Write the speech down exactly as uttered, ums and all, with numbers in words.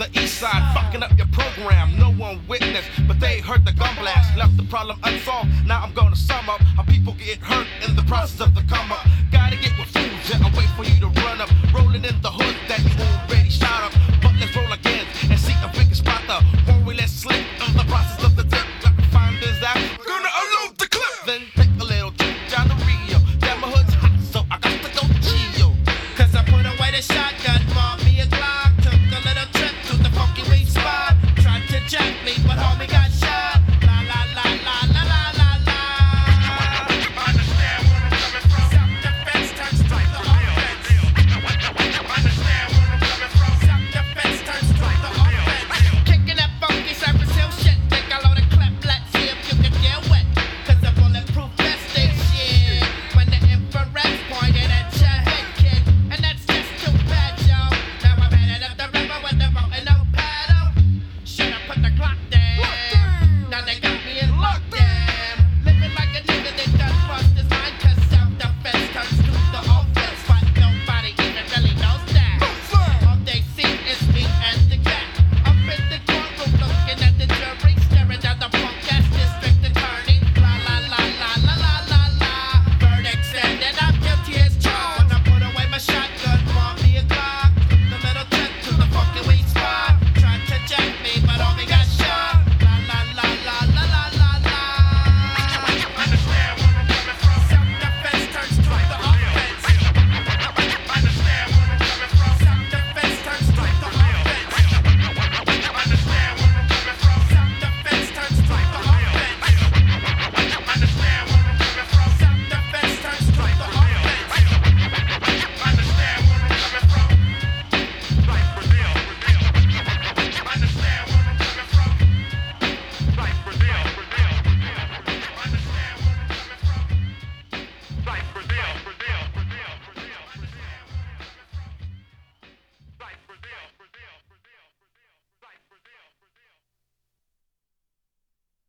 the east side, fucking up your program. No one witnessed, but they heard the gun blast. Left the problem unsolved. Now I'm gonna sum up how people get hurt in the process of the come up. Gotta get with fools, yeah, I wait for you to run up. Rolling in the hood that you already shot up.